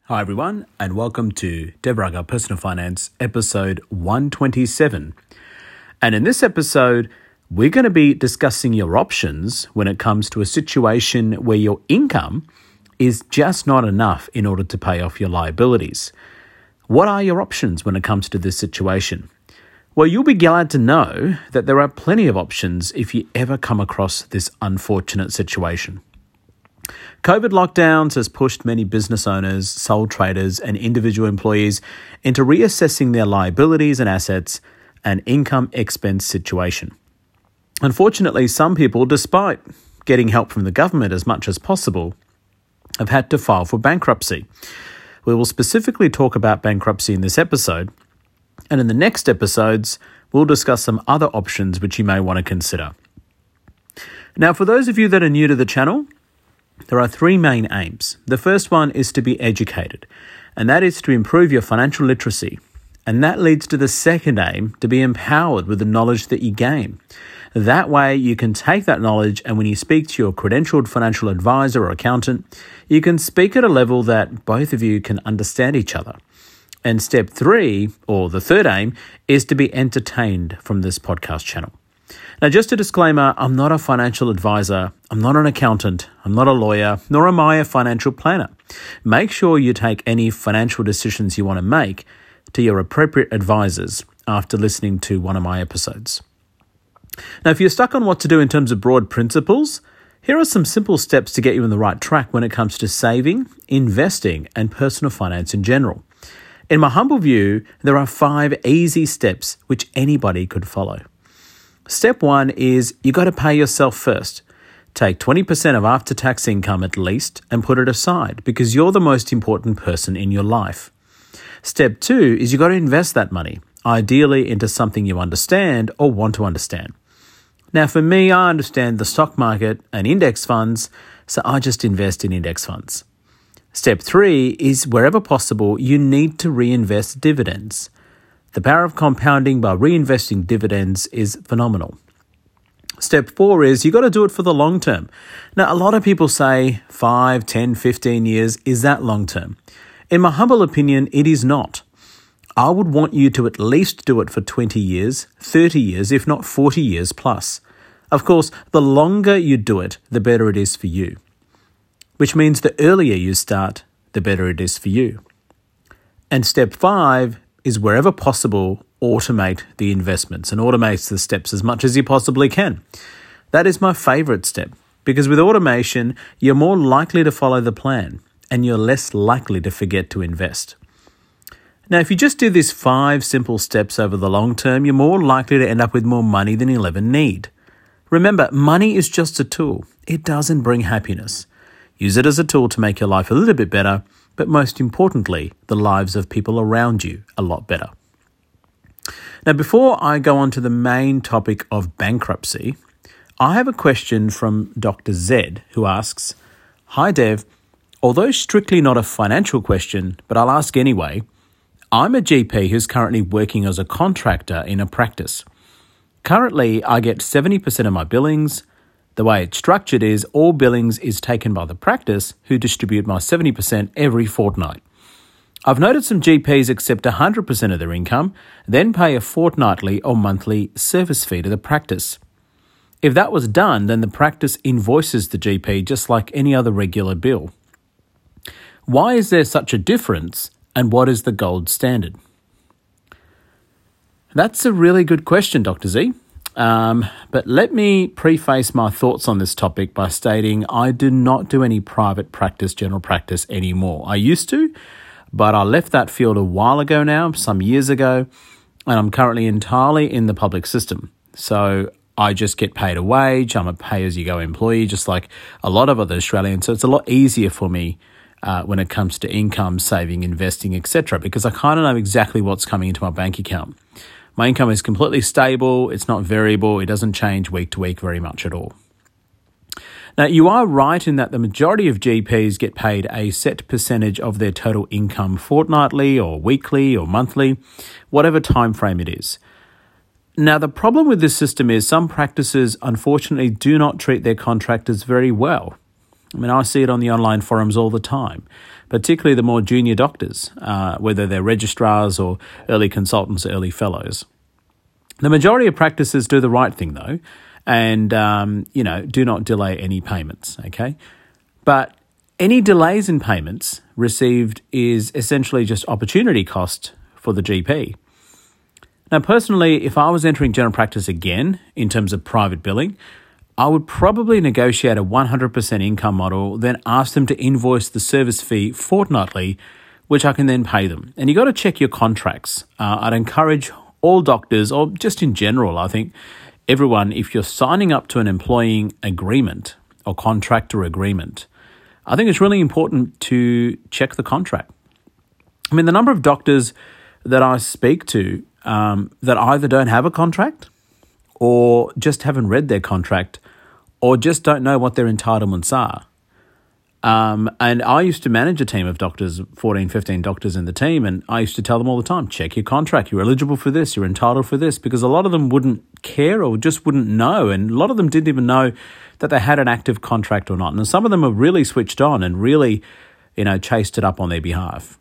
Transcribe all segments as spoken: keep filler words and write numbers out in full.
Hi everyone, and welcome to Devraga Personal Finance, episode one twenty-seven. And in this episode, we're going to be discussing your options when it comes to a situation where your income is just not enough in order to pay off your liabilities. What are your options when it comes to this situation? Well, you'll be glad to know that there are plenty of options if you ever come across this unfortunate situation. COVID lockdowns has pushed many business owners, sole traders, and individual employees into reassessing their liabilities and assets and income expense situation. Unfortunately, some people, despite getting help from the government as much as possible, have had to file for bankruptcy. We will specifically talk about bankruptcy in this episode, and in the next episodes, we'll discuss some other options which you may want to consider. Now, for those of you that are new to the channel, there are three main aims. The first one is to be educated, and that is to improve your financial literacy. And that leads to the second aim, to be empowered with the knowledge that you gain. That way, you can take that knowledge, and when you speak to your credentialed financial advisor or accountant, you can speak at a level that both of you can understand each other. And step three, or the third aim, is to be entertained from this podcast channel. Now, just a disclaimer, I'm not a financial advisor, I'm not an accountant, I'm not a lawyer, nor am I a financial planner. Make sure you take any financial decisions you want to make to your appropriate advisors after listening to one of my episodes. Now, if you're stuck on what to do in terms of broad principles, here are some simple steps to get you on the right track when it comes to saving, investing, and personal finance in general. In my humble view, there are five easy steps which anybody could follow. Step one is you got to pay yourself first. Take twenty percent of after-tax income at least and put it aside because you're the most important person in your life. Step two is you got to invest that money, ideally into something you understand or want to understand. Now, for me, I understand the stock market and index funds, so I just invest in index funds. Step three is wherever possible, you need to reinvest dividends. The power of compounding by reinvesting dividends is phenomenal. Step four is you got to do it for the long term. Now, a lot of people say five, ten, fifteen years, is that long term? In my humble opinion, it is not. I would want you to at least do it for twenty years, thirty years, if not forty years plus. Of course, the longer you do it, the better it is for you. Which means the earlier you start, the better it is for you. And step five is wherever possible, automate the investments and automate the steps as much as you possibly can. That is my favorite step because with automation, you're more likely to follow the plan and you're less likely to forget to invest. Now, if you just do these five simple steps over the long term, you're more likely to end up with more money than you'll ever need. Remember, money is just a tool. It doesn't bring happiness. Use it as a tool to make your life a little bit better, but most importantly, the lives of people around you a lot better. Now, before I go on to the main topic of bankruptcy, I have a question from Doctor Z, who asks, "Hi Dev, although strictly not a financial question, but I'll ask anyway, I'm a G P who's currently working as a contractor in a practice. Currently, I get seventy percent of my billings. The way it's structured is all billings is taken by the practice who distribute my seventy percent every fortnight. I've noted some G Ps accept one hundred percent of their income, then pay a fortnightly or monthly service fee to the practice. If that was done, then the practice invoices the G P just like any other regular bill. Why is there such a difference and what is the gold standard?" That's a really good question, Doctor Z. Um, but let me preface my thoughts on this topic by stating I do not do any private practice, general practice anymore. I used to, but I left that field a while ago now, some years ago, and I'm currently entirely in the public system. So I just get paid a wage. I'm a pay-as-you-go employee, just like a lot of other Australians. So it's a lot easier for me uh, when it comes to income, saving, investing, et cetera, because I kind of know exactly what's coming into my bank account. My income is completely stable, it's not variable, it doesn't change week to week very much at all. Now, you are right in that the majority of G Ps get paid a set percentage of their total income fortnightly or weekly or monthly, whatever time frame it is. Now, the problem with this system is some practices unfortunately do not treat their contractors very well. I mean, I see it on the online forums all the time. particularly the more junior doctors, uh, whether they're registrars or early consultants or early fellows. The majority of practices do the right thing, though, and, um, you know, do not delay any payments, okay? But any delays in payments received is essentially just opportunity cost for the G P. Now, personally, if I was entering general practice again in terms of private billing, I would probably negotiate a one hundred percent income model, then ask them to invoice the service fee fortnightly, which I can then pay them. And you got to check your contracts. Uh, I'd encourage all doctors, or just in general, I think everyone, if you're signing up to an employing agreement or contractor agreement, I think it's really important to check the contract. I mean, the number of doctors that I speak to um, that either don't have a contract or just haven't read their contract or just don't know what their entitlements are. Um, and I used to manage a team of doctors, fourteen, fifteen doctors in the team, and I used to tell them all the time, check your contract, you're eligible for this, you're entitled for this, because a lot of them wouldn't care or just wouldn't know, and a lot of them didn't even know that they had an active contract or not. And some of them are really switched on and really, you know, chased it up on their behalf.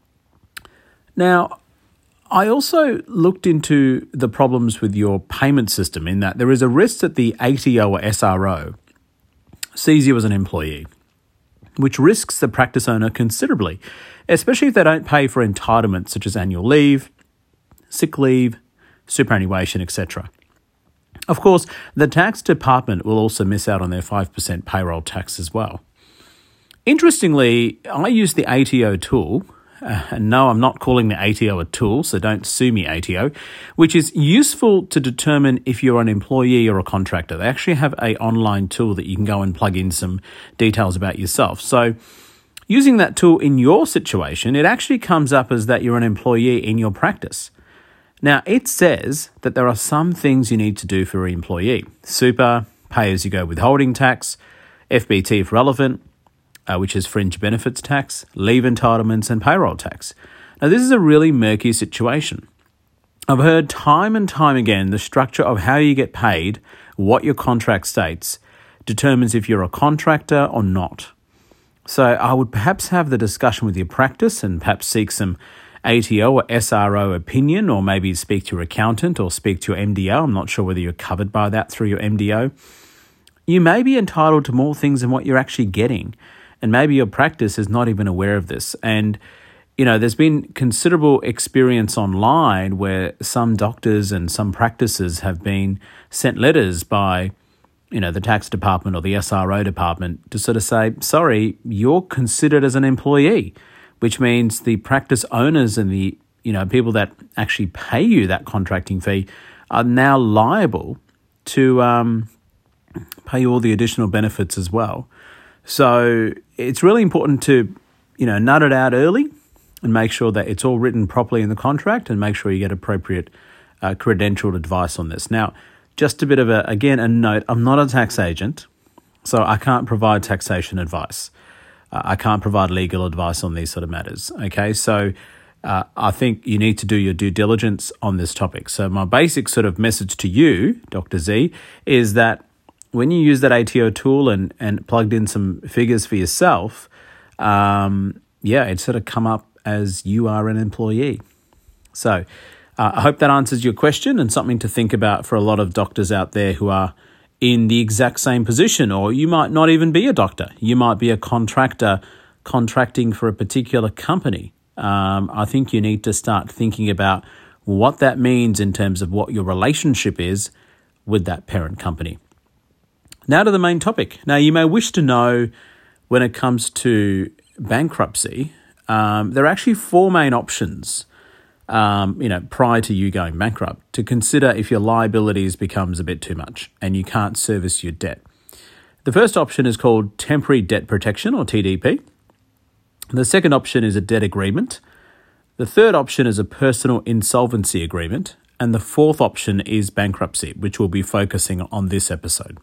Now, I also looked into the problems with your payment system in that there is a risk that the A T O or S R O sees you as an employee, which risks the practice owner considerably, especially if they don't pay for entitlements such as annual leave, sick leave, superannuation, et cetera. Of course, the tax department will also miss out on their five percent payroll tax as well. Interestingly, I use the A T O tool, uh, and no, I'm not calling the A T O a tool, so don't sue me, A T O, which is useful to determine if you're an employee or a contractor. They actually have an online tool that you can go and plug in some details about yourself. So using that tool in your situation, it actually comes up as that you're an employee in your practice. Now, it says that there are some things you need to do for an employee. Super, pay-as-you-go withholding tax, F B T if relevant, uh, which is fringe benefits tax, leave entitlements, and payroll tax. Now, this is a really murky situation. I've heard time and time again the structure of how you get paid, what your contract states, determines if you're a contractor or not. So I would perhaps have the discussion with your practice and perhaps seek some A T O or S R O opinion, or maybe speak to your accountant or speak to your M D O. I'm not sure whether you're covered by that through your M D O. You may be entitled to more things than what you're actually getting, and maybe your practice is not even aware of this. And, you know, there's been considerable experience online where some doctors and some practices have been sent letters by, you know, the tax department or the S R O department to sort of say, sorry, you're considered as an employee, which means the practice owners and the, you know, people that actually pay you that contracting fee are now liable to um, pay you all the additional benefits as well. So it's really important to, you know, nut it out early and make sure that it's all written properly in the contract, and make sure you get appropriate uh, credentialed advice on this. Now, just a bit of a, again, a note, I'm not a tax agent, so I can't provide taxation advice. Uh, I can't provide legal advice on these sort of matters, okay? So uh, I think you need to do your due diligence on this topic. So my basic sort of message to you, Doctor Z, is that when you use that A T O tool and, and plugged in some figures for yourself, um, yeah, it sort of come up as you are an employee. So uh, I hope that answers your question, and something to think about for a lot of doctors out there who are in the exact same position, or you might not even be a doctor. You might be a contractor contracting for a particular company. Um, I think you need to start thinking about what that means in terms of what your relationship is with that parent company. Now to the main topic. Now, you may wish to know, when it comes to bankruptcy, um, there are actually four main options Um, you know, prior to you going bankrupt, to consider if your liabilities becomes a bit too much and you can't service your debt. The first option is called temporary debt protection, or T D P. The second option is a debt agreement. The third option is a personal insolvency agreement. And the fourth option is bankruptcy, which we'll be focusing on this episode.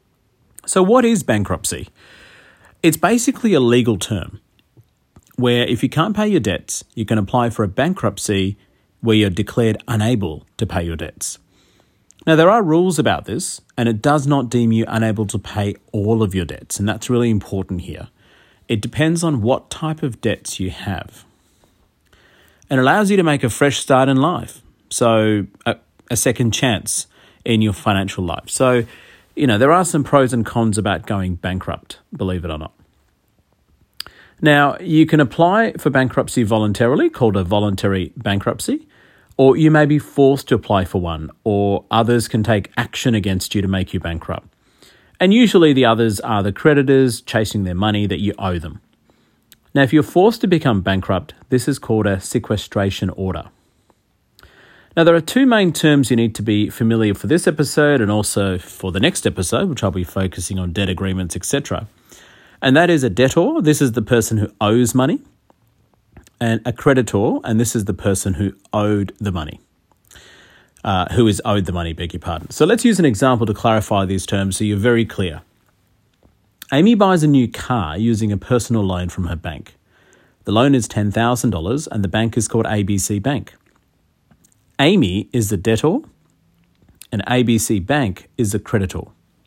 So what is bankruptcy? It's basically a legal term where if you can't pay your debts, you can apply for a bankruptcy where you're declared unable to pay your debts. Now, there are rules about this, and it does not deem you unable to pay all of your debts, and that's really important here. It depends on what type of debts you have. And allows you to make a fresh start in life. So a, a second chance in your financial life. So, you know, there are some pros and cons about going bankrupt, believe it or not. Now, you can apply for bankruptcy voluntarily, called a voluntary bankruptcy, or you may be forced to apply for one, or others can take action against you to make you bankrupt. And usually the others are the creditors chasing their money that you owe them. Now, if you're forced to become bankrupt, this is called a sequestration order. Now, there are two main terms you need to be familiar for this episode and also for the next episode, which I'll be focusing on debt agreements, et cetera. And that is a debtor. This is the person who owes money. And a creditor, and this is the person who owed the money. Uh, who is owed the money, beg your pardon. So let's use an example to clarify these terms so you're very clear. Amy buys a new car using a personal loan from her bank. The loan is ten thousand dollars and the bank is called A B C Bank. Amy is the debtor and A B C Bank is the creditor.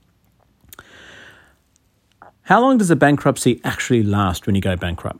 How long does a bankruptcy actually last when you go bankrupt?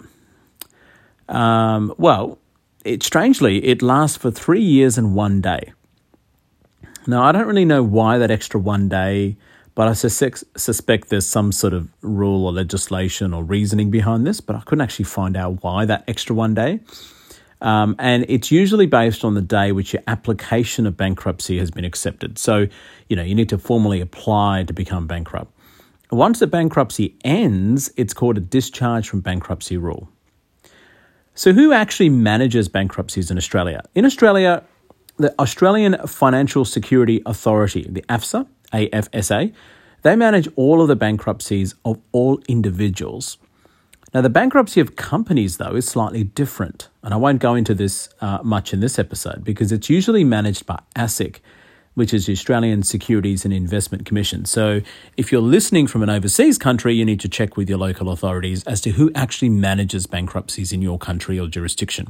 Um, well, it strangely, it lasts for three years and one day. Now, I don't really know why that extra one day, but I suspect, suspect there's some sort of rule or legislation or reasoning behind this, but I couldn't actually find out why that extra one day. Um, and it's usually based on the day which your application of bankruptcy has been accepted. So, you know, you need to formally apply to become bankrupt. Once the bankruptcy ends, it's called a discharge from bankruptcy rule. So who actually manages bankruptcies in Australia? In Australia, the Australian Financial Security Authority, the AFSA, A F S A, they manage all of the bankruptcies of all individuals. Now, the bankruptcy of companies, though, is slightly different. And I won't go into this uh, much in this episode because it's usually managed by ASIC, which is the Australian Securities and Investment Commission. So if you're listening from an overseas country, you need to check with your local authorities as to who actually manages bankruptcies in your country or jurisdiction.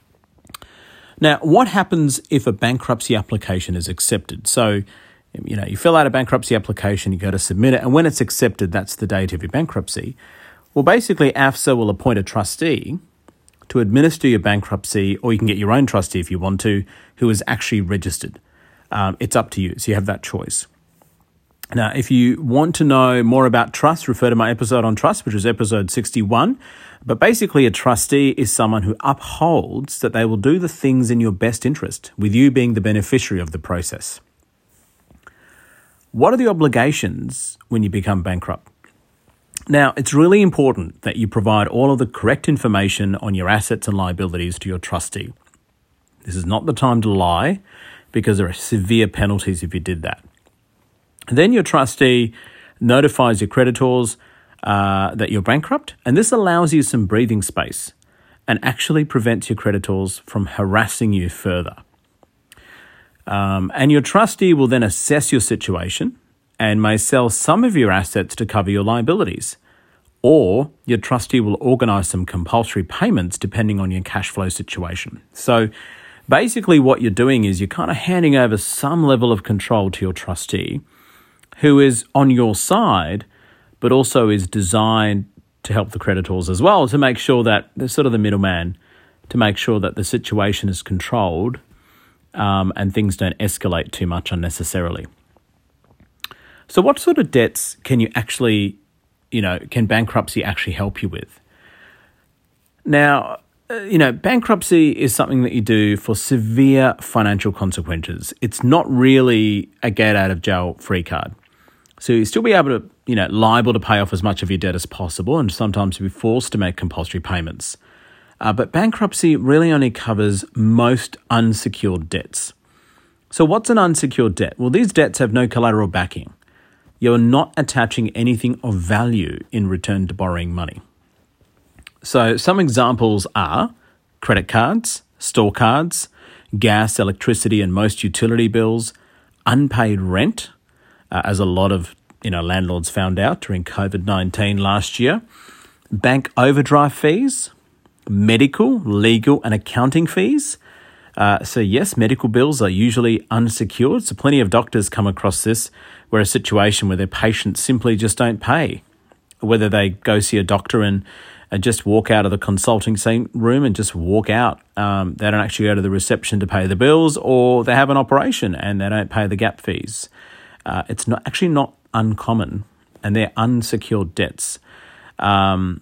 Now, what happens if a bankruptcy application is accepted? So, you know, you fill out a bankruptcy application, you go to submit it, and when it's accepted, that's the date of your bankruptcy. Well, basically, AFSA will appoint a trustee to administer your bankruptcy, or you can get your own trustee if you want to, who is actually registered. Um, it's up to you, so you have that choice. Now, if you want to know more about trust, refer to my episode on trust, which is episode sixty-one. But basically, a trustee is someone who upholds that they will do the things in your best interest, with you being the beneficiary of the process. What are the obligations when you become bankrupt? Now, it's really important that you provide all of the correct information on your assets and liabilities to your trustee. This is not the time to lie, because there are severe penalties if you did that. Then your trustee notifies your creditors uh, that you're bankrupt, and this allows you some breathing space and actually prevents your creditors from harassing you further. Um, and your trustee will then assess your situation and may sell some of your assets to cover your liabilities. Or your trustee will organise some compulsory payments depending on your cash flow situation. So basically what you're doing is you're kind of handing over some level of control to your trustee, who is on your side, but also is designed to help the creditors as well, to make sure that they're sort of the middleman, to make sure that the situation is controlled um, and things don't escalate too much unnecessarily. So what sort of debts can you actually, you know, can bankruptcy actually help you with? Now, uh, you know, bankruptcy is something that you do for severe financial consequences. It's not really a get out of jail free card. So you still be able to, you know, liable to pay off as much of your debt as possible and sometimes be forced to make compulsory payments. Uh, but bankruptcy really only covers most unsecured debts. So what's an unsecured debt? Well, these debts have no collateral backing. You're not attaching anything of value in return to borrowing money. So some examples are credit cards, store cards, gas, electricity, and most utility bills, unpaid rent, uh, as a lot of you know landlords found out during covid nineteen last year, bank overdraft fees, medical, legal, and accounting fees. Uh, so yes, medical bills are usually unsecured. So plenty of doctors come across this where a situation where their patients simply just don't pay, whether they go see a doctor and and just walk out of the consulting room and just walk out. Um, they don't actually go to the reception to pay the bills, or they have an operation and they don't pay the gap fees. Uh, it's not actually not uncommon, and they're unsecured debts. Um,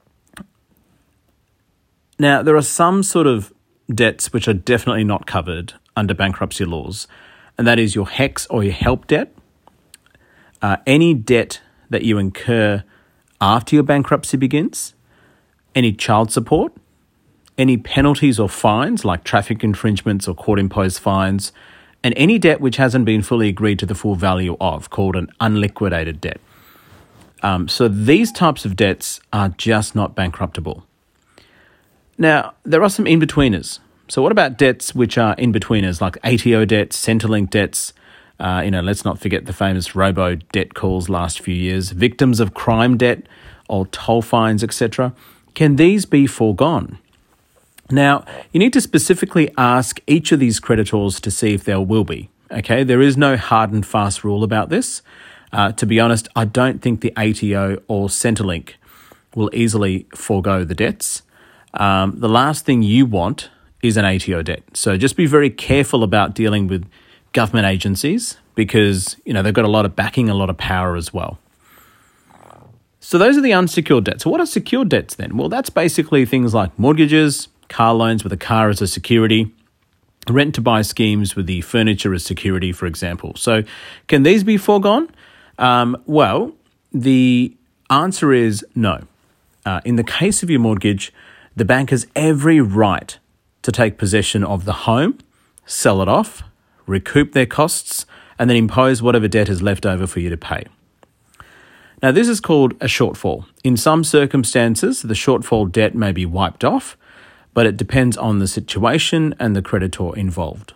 now, there are some sort of debts which are definitely not covered under bankruptcy laws, and that is your HECS or your HELP debt. Uh, any debt that you incur after your bankruptcy begins, any child support, any penalties or fines like traffic infringements or court-imposed fines, and any debt which hasn't been fully agreed to the full value of, called an unliquidated debt. Um, so these types of debts are just not bankruptable. Now, there are some in-betweeners. So what about debts which are in-betweeners, like A T O debts, Centrelink debts? Uh, you know, let's not forget the famous robo debt calls last few years, victims of crime debt or toll fines, et cetera. Can these be foregone? Now, you need to specifically ask each of these creditors to see if there will be. Okay, there is no hard and fast rule about this. Uh, to be honest, I don't think the A T O or Centrelink will easily forego the debts. Um, the last thing you want is an A T O debt. So just be very careful about dealing with government agencies, because, you know, they've got a lot of backing, a lot of power as well. So those are the unsecured debts. So what are secured debts then? Well, that's basically things like mortgages, car loans with a car as a security, rent-to-buy schemes with the furniture as security, for example. So can these be foregone? Um, well, the answer is no. Uh, in the case of your mortgage, the bank has every right to take possession of the home, sell it off, recoup their costs, and then impose whatever debt is left over for you to pay. Now, this is called a shortfall. In some circumstances, the shortfall debt may be wiped off, but it depends on the situation and the creditor involved.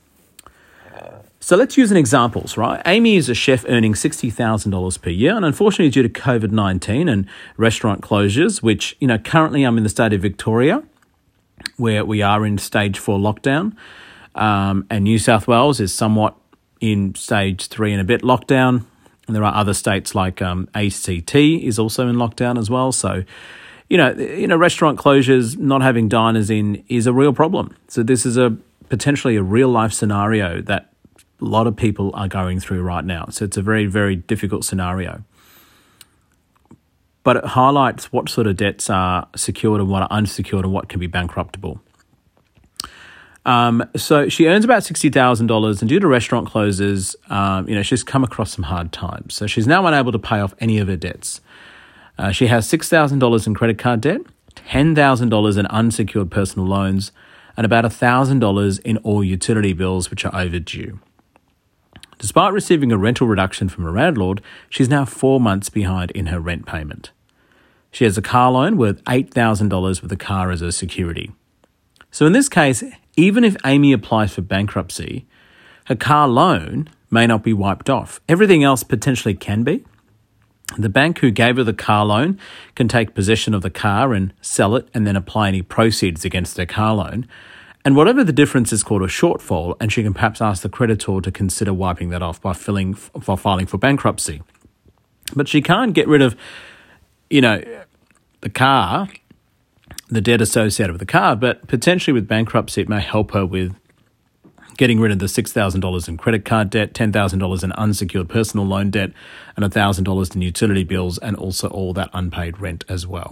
So let's use an example, right? Amy is a chef earning sixty thousand dollars per year, and unfortunately due to COVID nineteen and restaurant closures, which, you know, currently I'm in the state of Victoria, where we are in stage four lockdown, um, and New South Wales is somewhat in stage three and a bit lockdown. And there are other states like um, A C T is also in lockdown as well. So, you know, you know, restaurant closures, not having diners in is a real problem. So this is a potentially a real life scenario that a lot of people are going through right now. So it's a very, very difficult scenario. But it highlights what sort of debts are secured and what are unsecured and what can be bankruptable. Um, so she earns about sixty thousand dollars, and due to restaurant closures, um, you know, she's come across some hard times. So she's now unable to pay off any of her debts. Uh, she has six thousand dollars in credit card debt, ten thousand dollars in unsecured personal loans, and about one thousand dollars in all utility bills which are overdue. Despite receiving a rental reduction from her landlord, she's now four months behind in her rent payment. She has a car loan worth eight thousand dollars with a car as a security. So in this case, even if Amy applies for bankruptcy, her car loan may not be wiped off. Everything else potentially can be. The bank who gave her the car loan can take possession of the car and sell it and then apply any proceeds against their car loan. And whatever the difference is called a shortfall, and she can perhaps ask the creditor to consider wiping that off by filling, for filing for bankruptcy. But she can't get rid of, you know, the car, the debt associated with the car, but potentially with bankruptcy, it may help her with getting rid of the six thousand dollars in credit card debt, ten thousand dollars in unsecured personal loan debt, and one thousand dollars in utility bills, and also all that unpaid rent as well.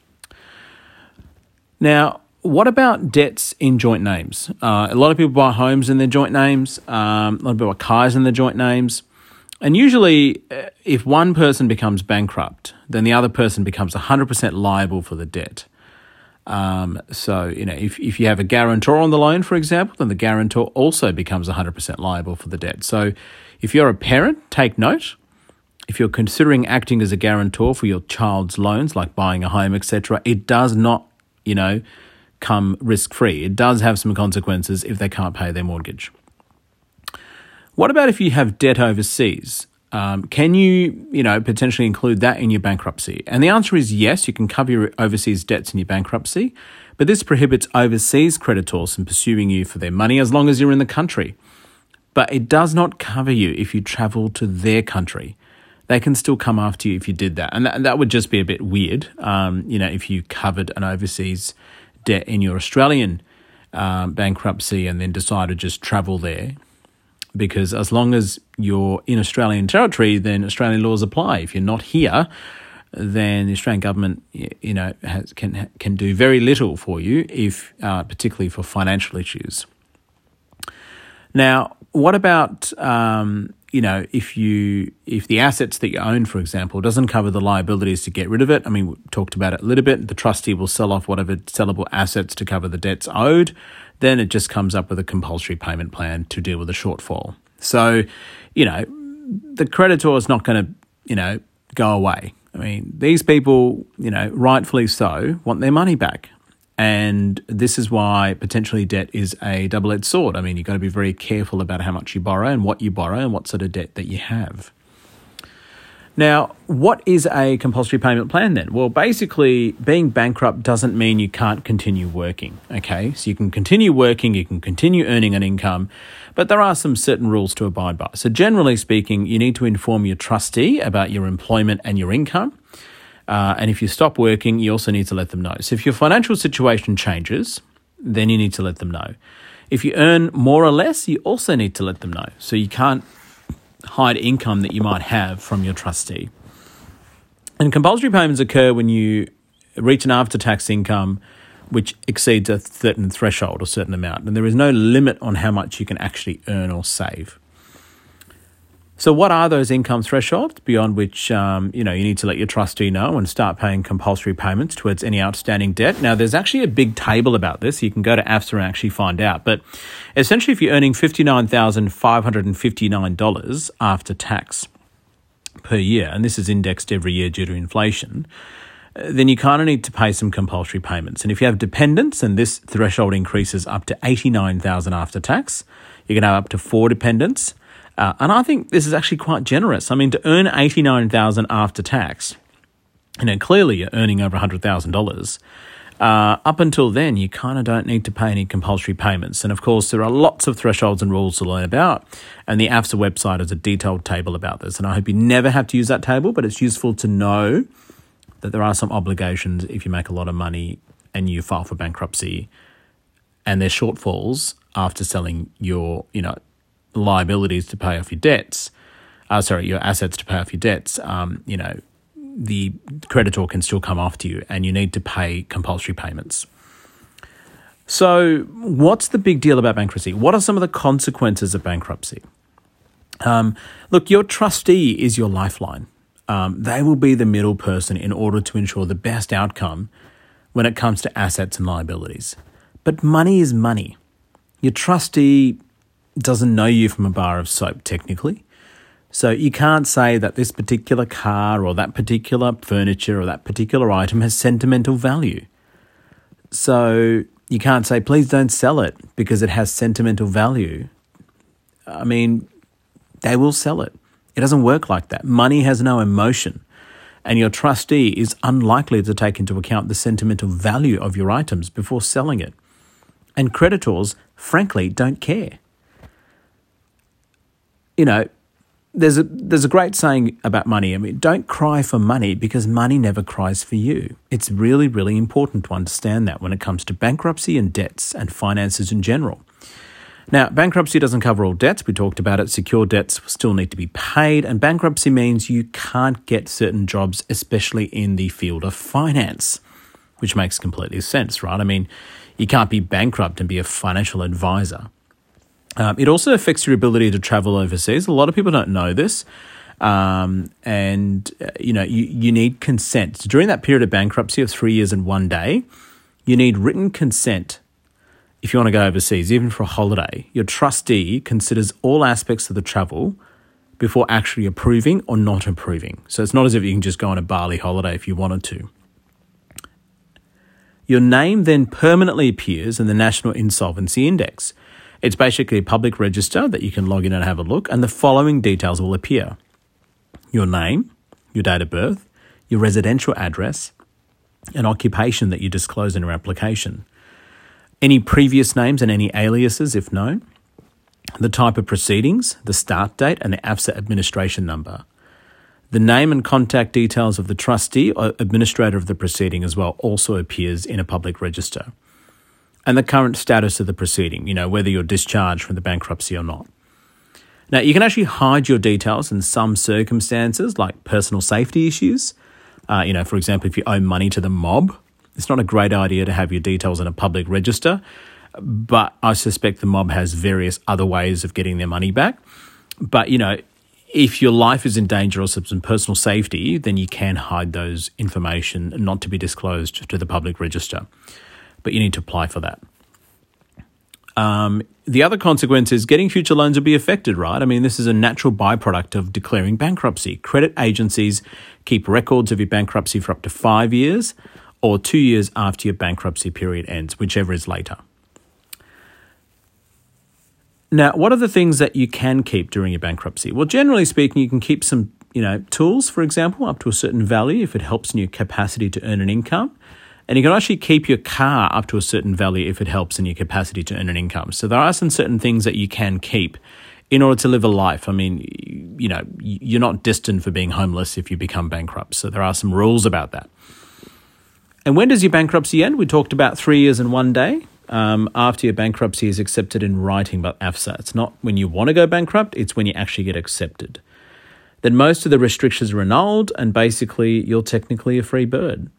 Now, what about debts in joint names? Uh, a lot of people buy homes in their joint names. Um, a lot of people buy cars in their joint names. And usually, if one person becomes bankrupt, then the other person becomes one hundred percent liable for the debt. Um, so, you know, if, if you have a guarantor on the loan, for example, then the guarantor also becomes one hundred percent liable for the debt. So if you're a parent, take note. If you're considering acting as a guarantor for your child's loans, like buying a home, et cetera, it does not, you know, come risk-free. It does have some consequences if they can't pay their mortgage. What about if you have debt overseas? Um, can you, you know, potentially include that in your bankruptcy? And the answer is yes, you can cover your overseas debts in your bankruptcy, but this prohibits overseas creditors from pursuing you for their money as long as you're in the country. But it does not cover you if you travel to their country. they can still come after you if you did that. And that, that would just be a bit weird, um, you know, if you covered an overseas debt in your Australian um, bankruptcy and then decided to just travel there. Because as long as you're in Australian territory, then Australian laws apply. If you're not here, then the Australian government, you know, has, can can do very little for you, if uh, particularly for financial issues. Now, what about um, you know, if you if the assets that you own, for example, doesn't cover the liabilities to get rid of it? I mean, we talked about it a little bit. The trustee will sell off whatever sellable assets to cover the debts owed. Then it just comes up with a compulsory payment plan to deal with the shortfall. So, you know, the creditor is not going to, you know, go away. I mean, these people, you know, rightfully so, want their money back. And this is why potentially debt is a double-edged sword. I mean, you've got to be very careful about how much you borrow and what you borrow and what sort of debt that you have. Now, what is a compulsory payment plan then? Well, basically, being bankrupt doesn't mean you can't continue working, okay? So you can continue working, you can continue earning an income, but there are some certain rules to abide by. So generally speaking, you need to inform your trustee about your employment and your income. Uh, and if you stop working, you also need to let them know. So if your financial situation changes, then you need to let them know. If you earn more or less, you also need to let them know. So you can't hide income that you might have from your trustee. And compulsory payments occur when you reach an after-tax income which exceeds a certain threshold or certain amount, and there is no limit on how much you can actually earn or save. So what are those income thresholds beyond which um, you know you need to let your trustee know and start paying compulsory payments towards any outstanding debt? Now, there's actually a big table about this. You can go to AFSA and actually find out. But essentially, if you're earning fifty-nine thousand five hundred fifty-nine dollars after tax per year, and this is indexed every year due to inflation, then you kind of need to pay some compulsory payments. And if you have dependents, and this threshold increases up to eighty-nine thousand dollars after tax, you can have up to four dependents. Uh, and I think this is actually quite generous. I mean, to earn eighty-nine thousand dollars after tax, you know, clearly you're earning over one hundred thousand dollars. Uh, up until then, you kind of don't need to pay any compulsory payments. And of course, there are lots of thresholds and rules to learn about. And the AFSA website has a detailed table about this. And I hope you never have to use that table, but it's useful to know that there are some obligations if you make a lot of money and you file for bankruptcy and there's shortfalls after selling your, you know, liabilities to pay off your debts, uh, sorry, your assets to pay off your debts, um, you know, the creditor can still come after you and you need to pay compulsory payments. So what's the big deal about bankruptcy? What are some of the consequences of bankruptcy? Um, look, your trustee is your lifeline. Um, they will be the middle person in order to ensure the best outcome when it comes to assets and liabilities. But money is money. Your trustee doesn't know you from a bar of soap, technically. So you can't say that this particular car or that particular furniture or that particular item has sentimental value. So you can't say, please don't sell it because it has sentimental value. I mean, they will sell it. It doesn't work like that. Money has no emotion, and your trustee is unlikely to take into account the sentimental value of your items before selling it. And creditors, frankly, don't care. You know, there's a there's a great saying about money. I mean, don't cry for money because money never cries for you. It's really, really important to understand that when it comes to bankruptcy and debts and finances in general. Now, bankruptcy doesn't cover all debts. We talked about it. Secure debts still need to be paid. And bankruptcy means you can't get certain jobs, especially in the field of finance, which makes completely sense, right? I mean, you can't be bankrupt and be a financial advisor. Um, it also affects your ability to travel overseas. A lot of people don't know this. Um, and, uh, you know, you, you need consent. So during that period of bankruptcy of three years and one day, you need written consent. If you want to go overseas, even for a holiday, your trustee considers all aspects of the travel before actually approving or not approving. So it's not as if you can just go on a Bali holiday if you wanted to. Your name then permanently appears in the National Insolvency Index. It's basically a public register that you can log in and have a look, and the following details will appear. Your name, your date of birth, your residential address, and occupation that you disclose in your application. Any previous names and any aliases if known, the type of proceedings, the start date, and the AFSA administration number. The name and contact details of the trustee or administrator of the proceeding as well also appears in a public register. And the current status of the proceeding, you know, whether you're discharged from the bankruptcy or not. Now, you can actually hide your details in some circumstances, like personal safety issues. Uh, you know, for example, if you owe money to the mob, it's not a great idea to have your details in a public register, but I suspect the mob has various other ways of getting their money back. But, you know, if your life is in danger or some personal safety, then you can hide those information not to be disclosed to the public register. But you need to apply for that. Um, the other consequence is getting future loans will be affected, right? I mean, this is a natural byproduct of declaring bankruptcy. Credit agencies keep records of your bankruptcy for up to five years or two years after your bankruptcy period ends, whichever is later. Now, what are the things that you can keep during your bankruptcy? Well, generally speaking, you can keep some, you know, tools, for example, up to a certain value if it helps in your capacity to earn an income. And you can actually keep your car up to a certain value if it helps in your capacity to earn an income. So there are some certain things that you can keep in order to live a life. I mean, you know, you're not destined for being homeless if you become bankrupt. So there are some rules about that. And when does your bankruptcy end? We talked about three years and one day. Um, after your bankruptcy is accepted in writing by AFSA. It's not when you want to go bankrupt, it's when you actually get accepted. Then most of the restrictions are annulled and basically you're technically a free bird.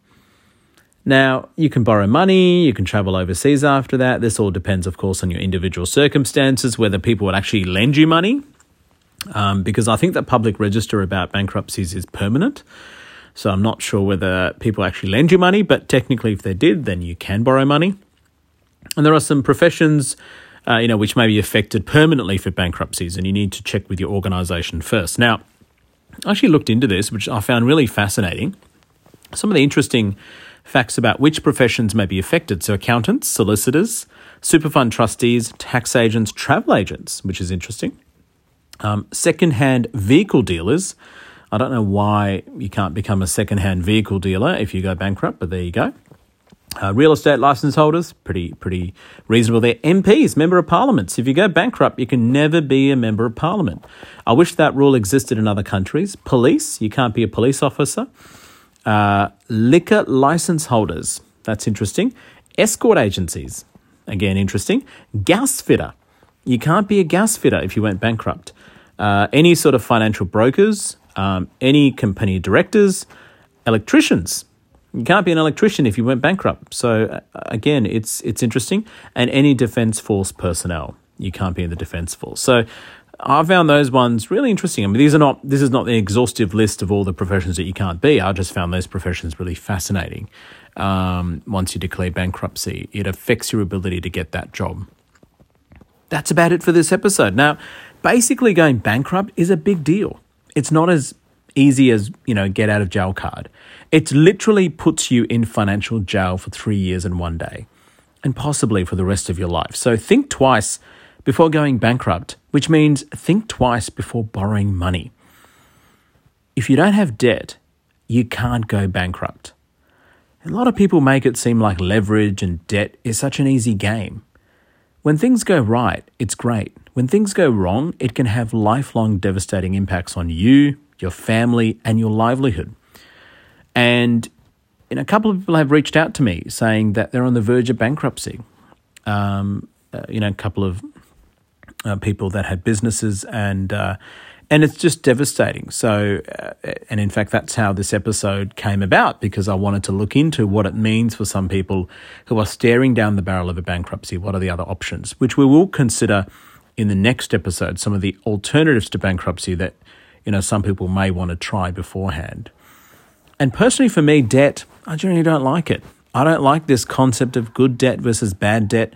Now, you can borrow money, you can travel overseas after that. This all depends, of course, on your individual circumstances, whether people would actually lend you money, um, because I think the public register about bankruptcies is permanent. So I'm not sure whether people actually lend you money, but technically if they did, then you can borrow money. And there are some professions, uh, you know, which may be affected permanently for bankruptcies, and you need to check with your organisation first. Now, I actually looked into this, which I found really fascinating. Some of the interesting facts about which professions may be affected. So accountants, solicitors, superfund trustees, tax agents, travel agents, which is interesting. Um, second-hand vehicle dealers. I don't know why you can't become a second-hand vehicle dealer if you go bankrupt, but there you go. Uh, real estate license holders, pretty pretty reasonable there. M Ps, Member of Parliaments. If you go bankrupt, you can never be a Member of Parliament. I wish that rule existed in other countries. Police, you can't be a police officer. Uh, liquor license holders, that's interesting. Escort agencies, again interesting. Gas fitter, you can't be a gas fitter if you went bankrupt. Uh, any sort of financial brokers, um, any company directors, electricians. You can't be an electrician if you went bankrupt. So uh, again, it's it's interesting. And any defence force personnel, you can't be in the defence force. So I found those ones really interesting. I mean, these are not. This is not the exhaustive list of all the professions that you can't be. I just found those professions really fascinating. Um, once you declare bankruptcy, it affects your ability to get that job. That's about it for this episode. Now, basically, going bankrupt is a big deal. It's not as easy as, you know, get out of jail card. It literally puts you in financial jail for three years and one day, and possibly for the rest of your life. So think twice before going bankrupt, which means think twice before borrowing money. If you don't have debt, you can't go bankrupt. A lot of people make it seem like leverage and debt is such an easy game. When things go right, it's great. When things go wrong, it can have lifelong devastating impacts on you, your family, and your livelihood. And you know, a couple of people have reached out to me saying that they're on the verge of bankruptcy. Um, uh, you know, a couple of uh, people that had businesses, and uh, and it's just devastating. So, uh, and in fact, that's how this episode came about, because I wanted to look into what it means for some people who are staring down the barrel of a bankruptcy. What are the other options, which we will consider in the next episode, some of the alternatives to bankruptcy that, you know, some people may want to try beforehand. And personally for me, debt, I generally don't like it. I don't like this concept of good debt versus bad debt.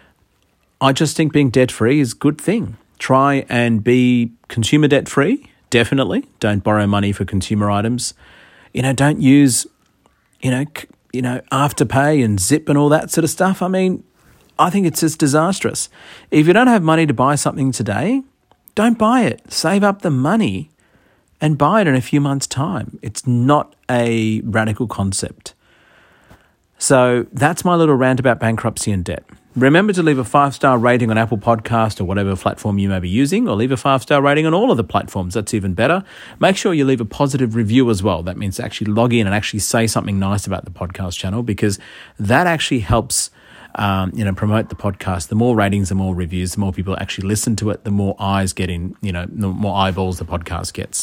I just think being debt-free is a good thing. Try and be consumer debt-free, definitely. Don't borrow money for consumer items. You know, don't use, you know, c- you know, Afterpay and Zip and all that sort of stuff. I mean, I think it's just disastrous. If you don't have money to buy something today, don't buy it. Save up the money and buy it in a few months' time. It's not a radical concept. So that's my little rant about bankruptcy and debt. Remember to leave a five-star rating on Apple Podcast or whatever platform you may be using, or leave a five-star rating on all of the platforms. That's even better. Make sure you leave a positive review as well. That means actually log in and actually say something nice about the podcast channel, because that actually helps um, you know, promote the podcast. The more ratings, the more reviews, the more people actually listen to it, the more eyes get in, you know, the more eyeballs the podcast gets.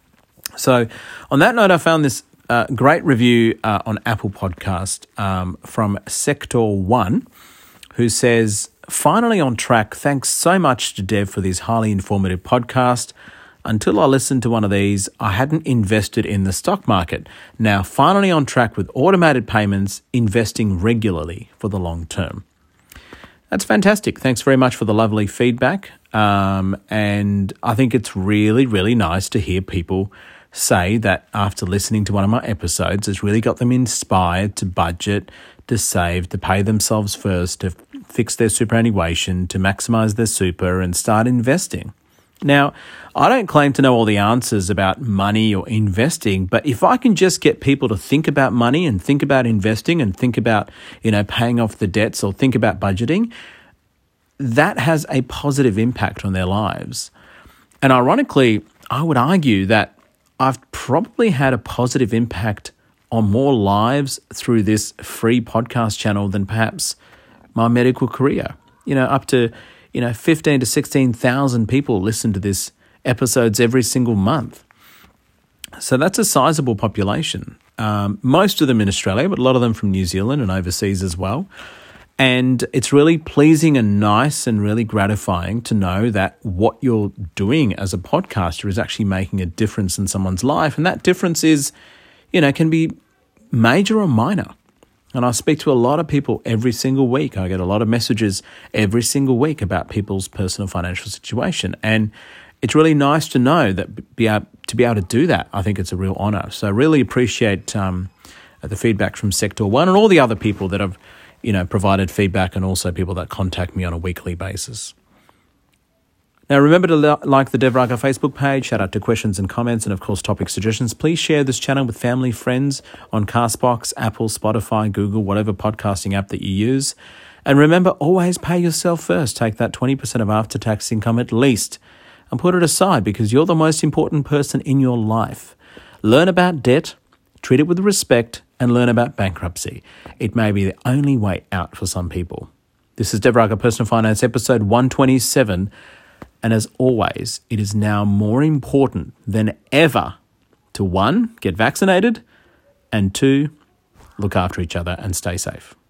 So on that note, I found this uh, great review uh, on Apple Podcast um, from Sector One, who says, "Finally on track. Thanks so much to Dev for this highly informative podcast. Until I listened to one of these, I hadn't invested in the stock market. Now finally on track with automated payments, investing regularly for the long term." That's fantastic. Thanks very much for the lovely feedback. Um, and I think it's really, really nice to hear people say that after listening to one of my episodes, it's really got them inspired to budget, to save, to pay themselves first, to fix their superannuation, to maximize their super and start investing. Now, I don't claim to know all the answers about money or investing, but if I can just get people to think about money and think about investing and think about, you know, paying off the debts or think about budgeting, that has a positive impact on their lives. And ironically, I would argue that I've probably had a positive impact on more lives through this free podcast channel than perhaps my medical career. You know, up to, you know, fifteen to sixteen thousand people listen to this episodes every single month. So that's a sizable population. Um, most of them in Australia, but a lot of them from New Zealand and overseas as well. And it's really pleasing and nice and really gratifying to know that what you're doing as a podcaster is actually making a difference in someone's life. And that difference is, you know, can be major or minor. And I speak to a lot of people every single week. I get a lot of messages every single week about people's personal financial situation. And it's really nice to know that be able, to be able to do that, I think it's a real honor. So I really appreciate um, the feedback from Sector One and all the other people that have, you know, provided feedback, and also people that contact me on a weekly basis. Now, remember to like the Dev Raga Facebook page, shout out to questions and comments, and of course, topic suggestions. Please share this channel with family, friends on Castbox, Apple, Spotify, Google, whatever podcasting app that you use. And remember, always pay yourself first. Take that twenty percent of after-tax income at least and put it aside, because you're the most important person in your life. Learn about debt, treat it with respect, and learn about bankruptcy. It may be the only way out for some people. This is Dev Raga Personal Finance, episode one twenty-seven. And as always, it is now more important than ever to one, get vaccinated, and two, look after each other and stay safe.